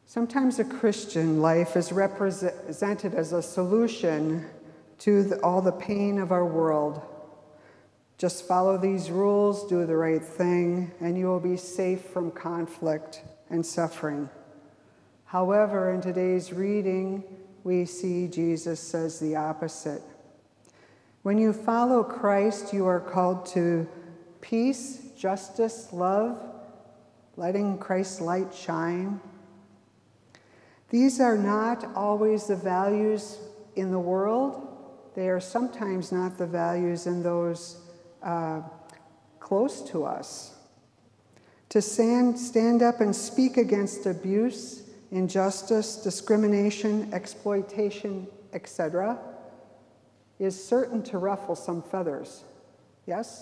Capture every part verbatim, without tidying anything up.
Sometimes a Christian life is represented as a solution to the, all the pain of our world. Just follow these rules, do the right thing, and you will be safe from conflict and suffering. However, in today's reading, we see Jesus says the opposite. When you follow Christ, you are called to peace, justice, love, letting Christ's light shine. These are not always the values in the world. They are sometimes not the values in those uh, close to us. To stand, stand up and speak against abuse, injustice, discrimination, exploitation, et cetera, is certain to ruffle some feathers. Yes?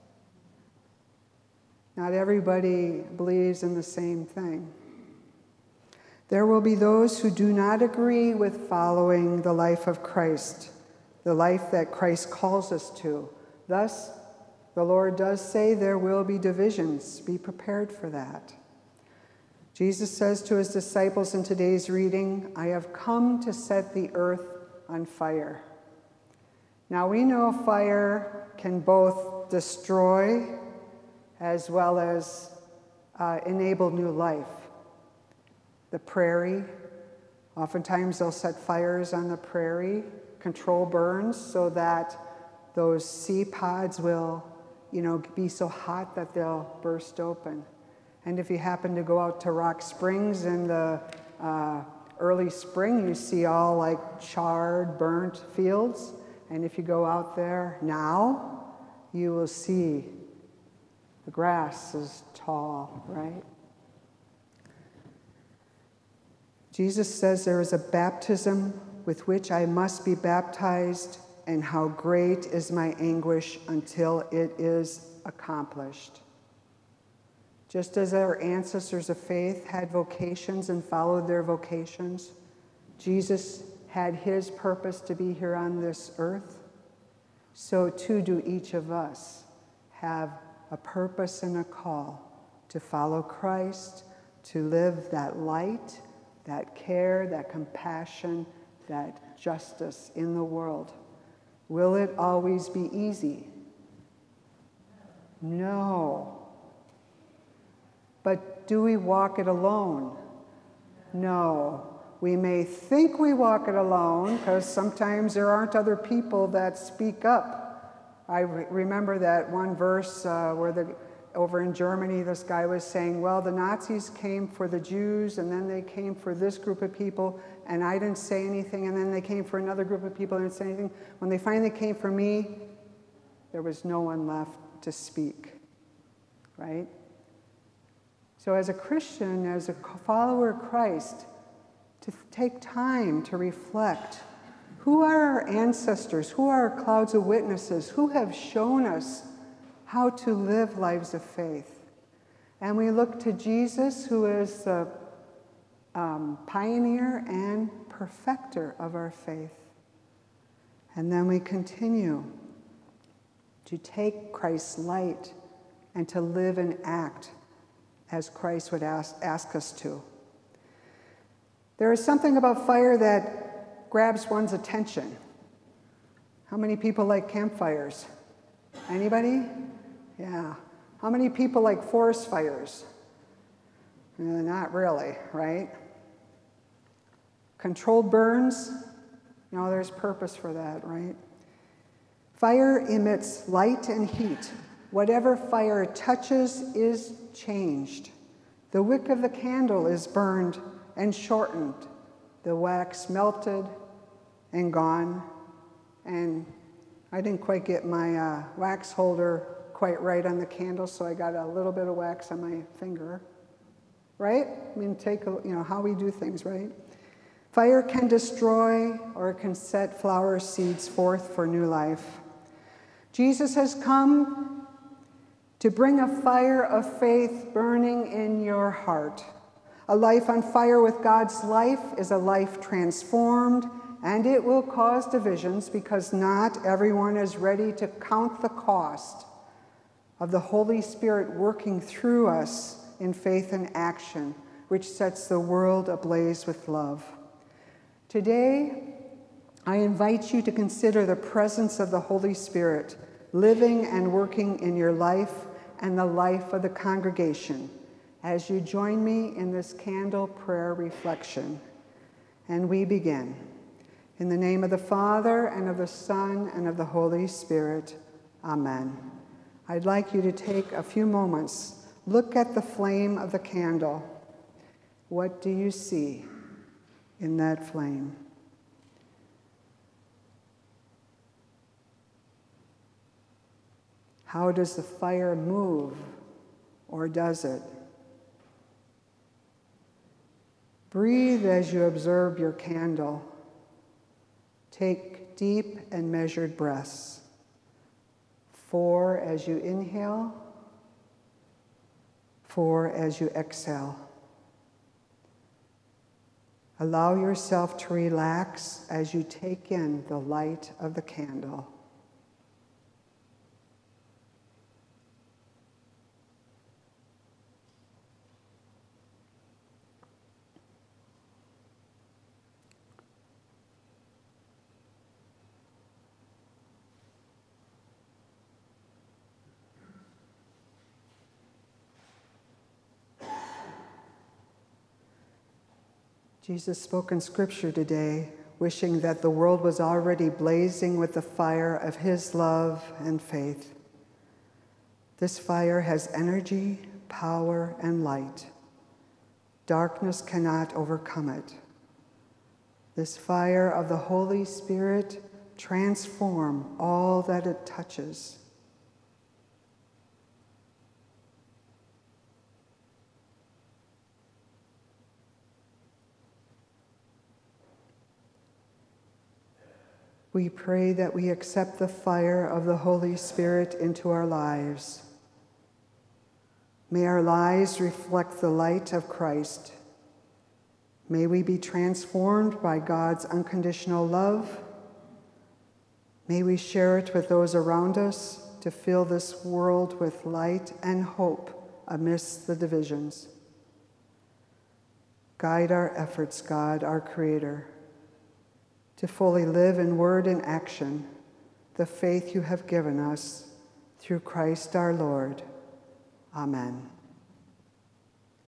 Not everybody believes in the same thing. There will be those who do not agree with following the life of Christ, the life that Christ calls us to. Thus, the Lord does say there will be divisions. Be prepared for that. Jesus says to his disciples in today's reading, I have come to set the earth on fire. Now we know fire can both destroy as well as uh, enable new life. The prairie, oftentimes they'll set fires on the prairie, control burns so that those sea pods will, you know, be so hot that they'll burst open. And if you happen to go out to Rock Springs in the uh, early spring, you see all like charred, burnt fields. And if you go out there now, you will see the grass is tall, right? Jesus says there is a baptism with which I must be baptized, and how great is my anguish until it is accomplished. Just as our ancestors of faith had vocations and followed their vocations, Jesus had his purpose to be here on this earth, so too do each of us have a purpose and a call to follow Christ, to live that light, that care, that compassion, that justice in the world. Will it always be easy? No. But do we walk it alone? No. We may think we walk it alone because sometimes there aren't other people that speak up. I re- remember that one verse uh, where the over in Germany, this guy was saying, well, the Nazis came for the Jews, and then they came for this group of people, and I didn't say anything, and then they came for another group of people, and I didn't say anything. When they finally came for me, there was no one left to speak, right? So as a Christian, as a follower of Christ, to take time to reflect, who are our ancestors? Who are our clouds of witnesses? Who have shown us how to live lives of faith? And we look to Jesus, who is the um, pioneer and perfecter of our faith. And then we continue to take Christ's light and to live and act as Christ would ask, ask us to. There is something about fire that grabs one's attention. How many people like campfires? Anybody? Yeah. How many people like forest fires? Uh, not really, right? Controlled burns? No, there's purpose for that, right? Fire emits light and heat. Whatever fire touches is changed. The wick of the candle is burned and shortened. The wax melted and gone. And I didn't quite get my uh, wax holder quite right on the candle, so I got a little bit of wax on my finger. Right? I mean, take a, you know, how we do things, right? Fire can destroy or it can set flower seeds forth for new life. Jesus has come to bring a fire of faith burning in your heart. A life on fire with God's life is a life transformed, and it will cause divisions because not everyone is ready to count the cost of the Holy Spirit working through us in faith and action, which sets the world ablaze with love. Today, I invite you to consider the presence of the Holy Spirit living and working in your life and the life of the congregation as you join me in this candle prayer reflection. And we begin. In the name of the Father, and of the Son, and of the Holy Spirit. Amen. I'd like you to take a few moments. Look at the flame of the candle. What do you see in that flame? How does the fire move, or does it? Breathe as you observe your candle. Take deep and measured breaths. Four as you inhale, four as you exhale. Allow yourself to relax as you take in the light of the candle. Jesus spoke in Scripture today, wishing that the world was already blazing with the fire of his love and faith. This fire has energy, power, and light. Darkness cannot overcome it. This fire of the Holy Spirit transforms all that it touches. We pray that we accept the fire of the Holy Spirit into our lives. May our lives reflect the light of Christ. May we be transformed by God's unconditional love. May we share it with those around us to fill this world with light and hope amidst the divisions. Guide our efforts, God, our Creator, to fully live in word and action the faith you have given us through Christ our Lord. Amen.